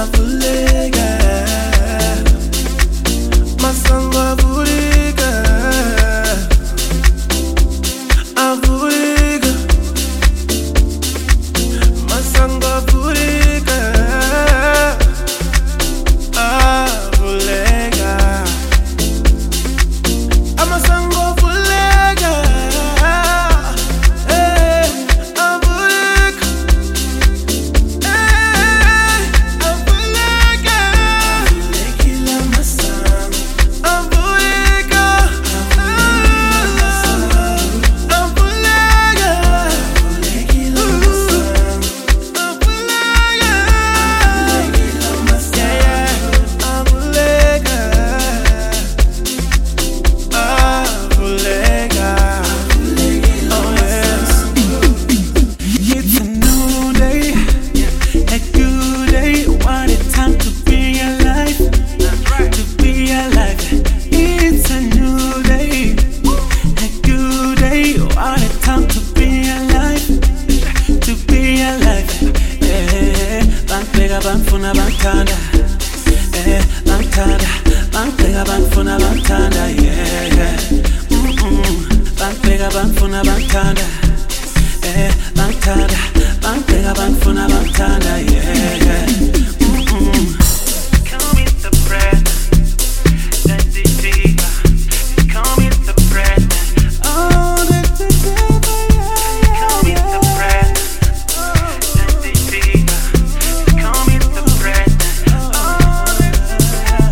avuleka, masango avuleka, avuleka, masango avuleka, avuleka, amasango avuleka, avuleka, avuleka, avulekile amasango, avuleka, avuleka, avulekile amasango, avuleka, avulekile amasango, avuleka, avuleka, oh yes. It's a new day, a good day. What a time to be alive, to be alive. It's a new day, a good day. What a time to be alive, to be alive. Bangibheka bangifuna bangithanda, bangithanda, bangibheka bangifuna bangithanda, bangibheka bangifuna bangithanda, bangithanda, bangibheka bangifuna bangithanda, Come with the breath, that's the diva. Come with the breath, oh, that's the diva. Come with the breath, that's the diva. Come with the breath, oh, that's the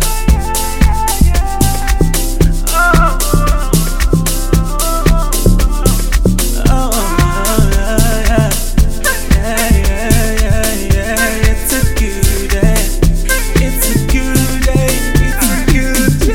It's a good day. It's a good day. It's a good day.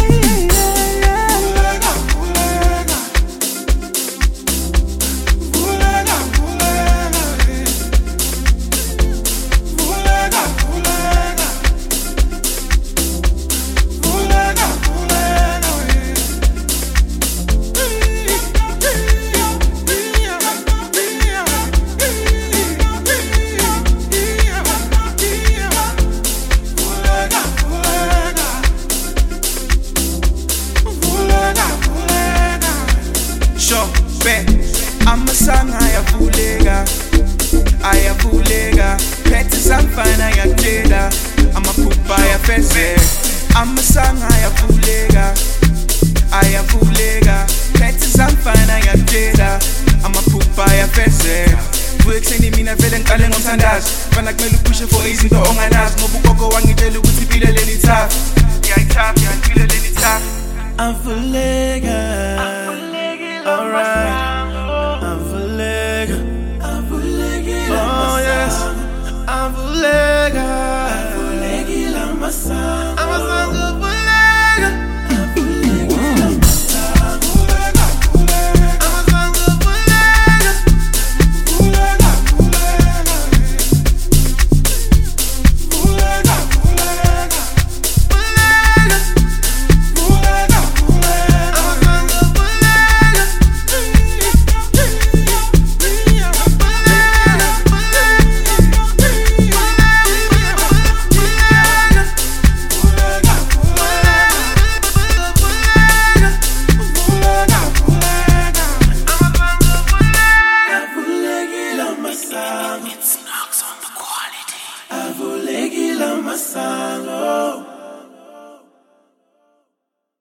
Sure, bet. Amasanga ayavuleka, ayavuleka. Phethe samfana ayakutshela, amaphupha ayafezeka. Amasanga ayavuleka, ayavuleka. Phethe samfana ayakutshela, amaphupha ayafezeka. Vuka ekuseni mina vele ngiqale ngomthandazo, fana kumele uphushe for izinto onganazi, ngoba ugogo wangitshela ukuthi impilo leni tough. Ngiyayithapha, impilo leni tough. Avuleka, alright. Avuleka, oh yes. Avuleka, avulekile amasango.